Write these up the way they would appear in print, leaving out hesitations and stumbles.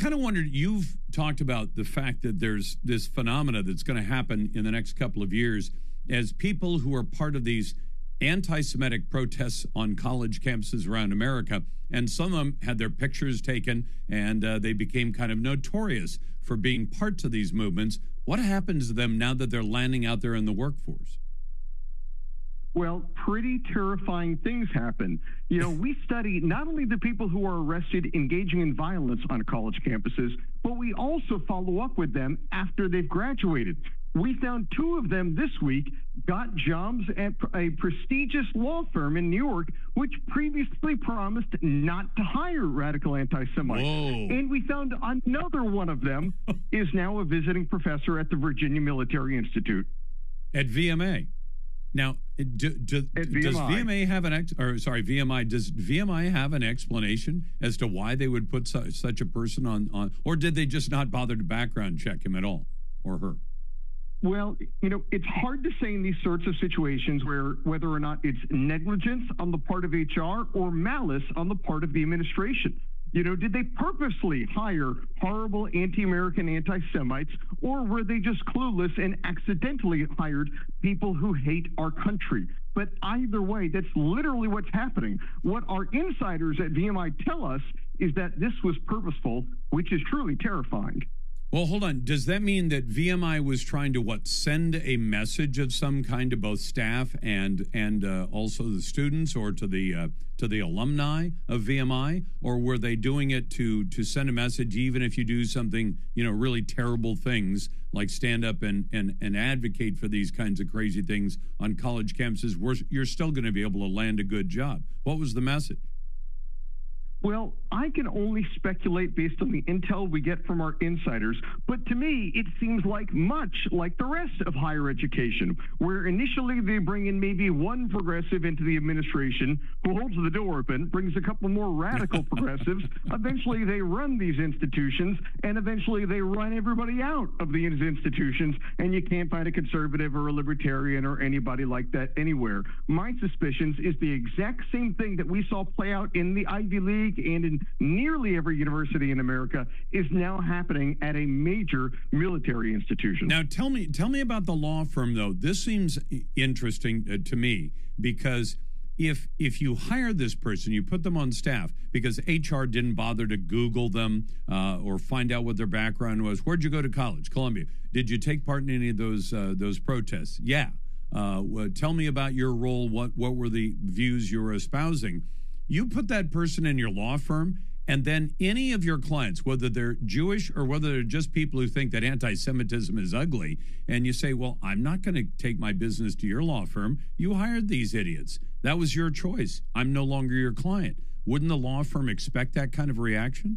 kind of wondered, you've talked about the fact that there's this phenomena that's going to happen in the next couple of years as people who are part of these anti-Semitic protests on college campuses around America, and some of them had their pictures taken, and they became kind of notorious for being parts of these movements. What happens to them now that they're landing out there in the workforce? Well, pretty terrifying things happen. You know, we study not only the people who are arrested engaging in violence on college campuses, but we also follow up with them after they've graduated. We found 2 of them this week got jobs at a prestigious law firm in New York, which previously promised not to hire radical anti-Semites. Whoa. And we found another one of them is now a visiting professor at the Virginia Military Institute. At VMA. Now, does VMI have VMI, does VMI have an explanation as to why they would put such a person on, or did they just not bother to background check him at all, or her? Well, you know, it's hard to say in these sorts of situations whether or not it's negligence on the part of HR or malice on the part of the administration. You know, did they purposely hire horrible anti-American anti-Semites, or were they just clueless and accidentally hired people who hate our country? But either way, that's literally what's happening. What our insiders at VMI tell us is that this was purposeful, which is truly terrifying. Well, hold on. Does that mean that VMI was trying to send a message of some kind to both staff and also the students, or to the alumni of VMI, or were they doing it to send a message even if you do something, you know, really terrible things like stand up and advocate for these kinds of crazy things on college campuses, you're still going to be able to land a good job? What was the message? Well, I can only speculate based on the intel we get from our insiders, but to me, it seems much like the rest of higher education, where initially they bring in maybe one progressive into the administration who holds the door open, brings a couple more radical progressives, eventually they run these institutions, and eventually they run everybody out of these institutions, and you can't find a conservative or a libertarian or anybody like that anywhere. My suspicions is the exact same thing that we saw play out in the Ivy League and in nearly every university in America is now happening at a major military institution. Now, tell me about the law firm, though. This seems interesting to me, because if you hire this person, you put them on staff because HR didn't bother to Google them or find out what their background was. Where'd you go to college? Columbia. Did you take part in any of those protests? Yeah. Tell me about your role. What were the views you were espousing? You put that person in your law firm, and then any of your clients, whether they're Jewish or whether they're just people who think that anti-Semitism is ugly, and you say, well, I'm not going to take my business to your law firm. You hired these idiots. That was your choice. I'm no longer your client. Wouldn't the law firm expect that kind of reaction?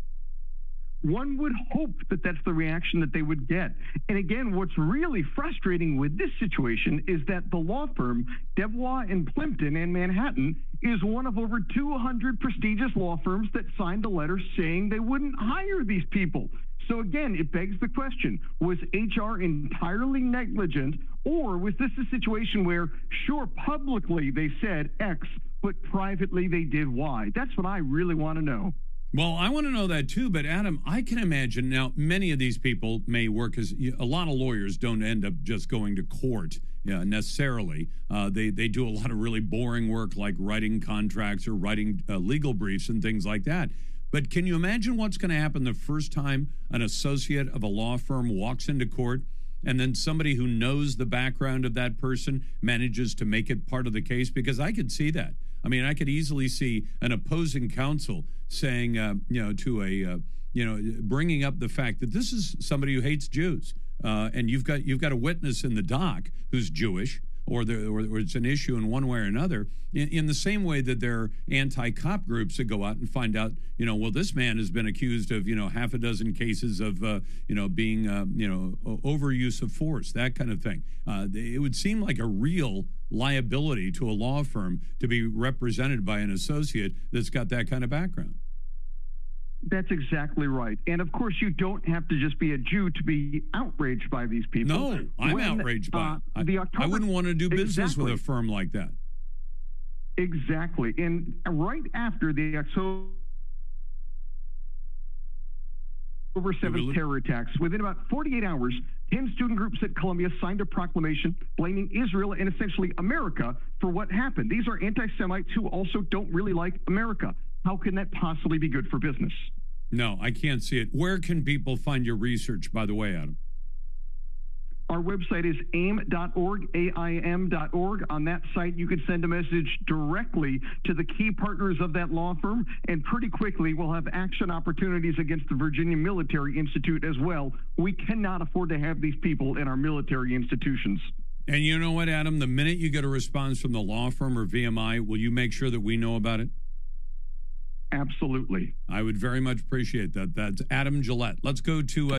One would hope that that's the reaction that they would get. And again, what's really frustrating with this situation is that the law firm, Devois and Plimpton in Manhattan, is one of over 200 prestigious law firms that signed a letter saying they wouldn't hire these people. So again, it begs the question, was HR entirely negligent, or was this a situation where, sure, publicly they said X, but privately they did Y? That's what I really want to know. Well, I want to know that too, but Adam, I can imagine now many of these people may work as a lot of lawyers don't end up just going to court necessarily. They do a lot of really boring work like writing contracts or writing legal briefs and things like that. But can you imagine what's going to happen the first time an associate of a law firm walks into court, and then somebody who knows the background of that person manages to make it part of the case? Because I could see that. I mean, I could easily see an opposing counsel saying, bringing up the fact that this is somebody who hates Jews, and you've got a witness in the dock who's Jewish, or it's an issue in one way or another. In the same way that there are anti-cop groups that go out and find out, well, this man has been accused of, half a dozen cases of, being, overuse of force, that kind of thing. It would seem like a real liability to a law firm to be represented by an associate that's got that kind of background. That's exactly right. And of course, you don't have to just be a Jew to be outraged by these people. No, I'm outraged by it. I wouldn't want to do business with a firm like that. Exactly. And right after the October October 7th terror attacks. Within about 48 hours, 10 student groups at Columbia signed a proclamation blaming Israel and essentially America for what happened. These are anti-Semites who also don't really like America. How can that possibly be good for business? No, I can't see it. Where can people find your research, by the way, Adam? Our website is aim.org, AIM.org. On that site, you can send a message directly to the key partners of that law firm, and pretty quickly we'll have action opportunities against the Virginia Military Institute as well. We cannot afford to have these people in our military institutions. And you know what, Adam? The minute you get a response from the law firm or VMI, will you make sure that we know about it? Absolutely. I would very much appreciate that. That's Adam Gillette. Let's go to